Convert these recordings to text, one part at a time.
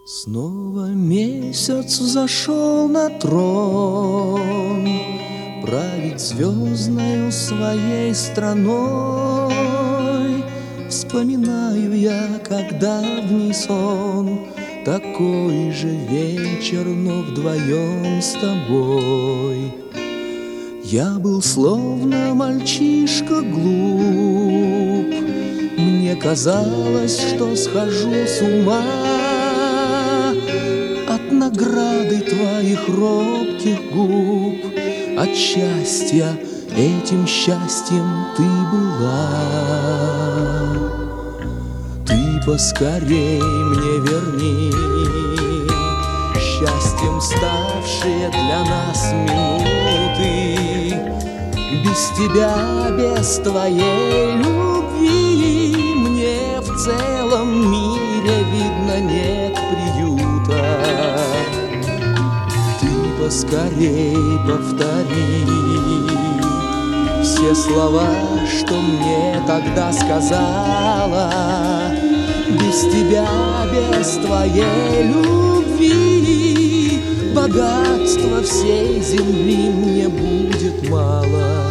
Снова месяц зашел на трон, править звездною своей страной. Вспоминаю я, как давний сон, такой же вечер, но вдвоем с тобой. Я был словно мальчишка глуп, мне казалось, что схожу с ума от награды твоих робких губ, от счастья, этим счастьем ты была. Ты поскорей мне верни счастьем ставшие для нас минуты. Без тебя, без твоей любви мне в целом мире, видно, нет приюта. Ты поскорей повтори все слова, что мне тогда сказала. Без тебя, без твоей любви богатства всей земли мне будет мало.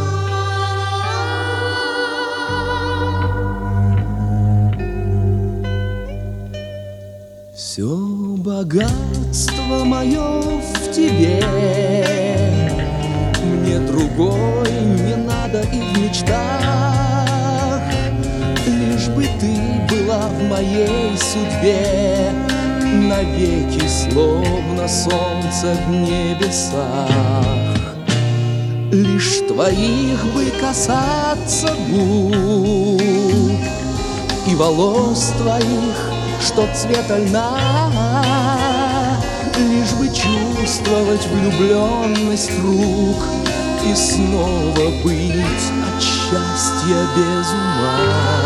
Все богатство мое в тебе, мне другой не надо и в мечтах, лишь бы ты была в моей судьбе навеки, словно солнце в небесах. Лишь твоих бы касаться губ и волос твоих, что цвета льна, лишь бы чувствовать влюбленность рук и снова быть от счастья без ума.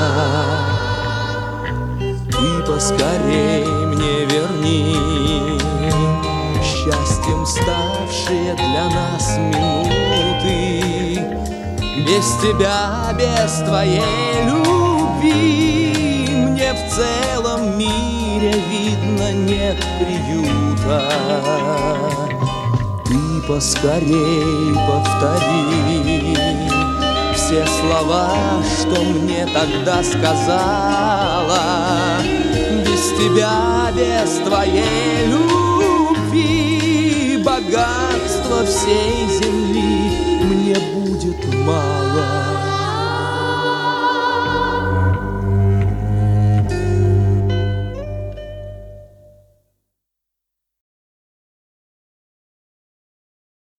Ты поскорей мне верни счастьем ставшие для нас минуты. Без тебя, без твоей любви мне в целом мире, видно, нет приюта. Ты поскорей повтори все слова, что мне тогда сказала. Без тебя, без твоей любви богатства всей земли мне будет мало.